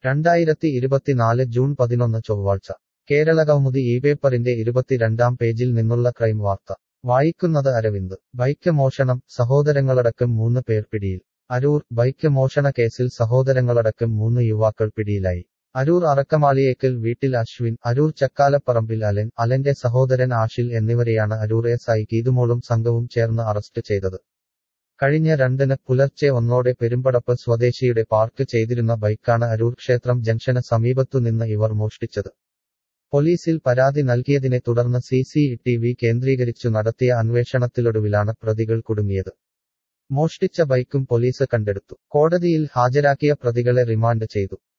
2024 June 11 ചൊവ്വാഴ്ച കേരളകൗമുദി പേപ്പറിന്റെ 22-ാം പേജിൽ നിന്നുള്ള ക്രൈം വാർത്ത വായിക്കുന്നത് അരവിന്ദ്. ബൈക്ക് മോഷണം, സഹോദരങ്ങളടക്കം 3 പേർ പിടിയിൽ. അരൂർ ബൈക്ക് മോഷണ കേസിൽ സഹോദരങ്ങളടക്കം 3 യുവാക്കൾ പിടിയിലായി. അരൂർ അറക്കമാളിയേക്കൽ വീട്ടിൽ അശ്വിൻ, അരൂർ ചക്കാലപ്പറമ്പിൽ അലൻ, അലന്റെ സഹോദരൻ ആഷിൽ എന്നിവരെയാണ് അരൂർ SI ഗീതുമോളും സംഘവും ചേർന്ന് അറസ്റ്റ് ചെയ്തത്. കഴിഞ്ഞ 2-ന് പുലർച്ചെ 1-ഓടെ പെരുമ്പടപ്പ് സ്വദേശിയുടെ പാർക്ക് ചെയ്തിരുന്ന ബൈക്കാണ് അരൂർ ക്ഷേത്രം ജംഗ്ഷന് സമീപത്തുനിന്ന് ഇവർ മോഷ്ടിച്ചത്. പോലീസിൽ പരാതി നൽകിയതിനെ തുടർന്ന് CCTV കേന്ദ്രീകരിച്ചു നടത്തിയ അന്വേഷണത്തിലൊടുവിലാണ് പ്രതികൾ കുടുങ്ങിയത്. മോഷ്ടിച്ച ബൈക്കും പോലീസ് കണ്ടെടുത്തു. കോടതിയിൽ ഹാജരാക്കിയ പ്രതികളെ റിമാൻഡ് ചെയ്തു.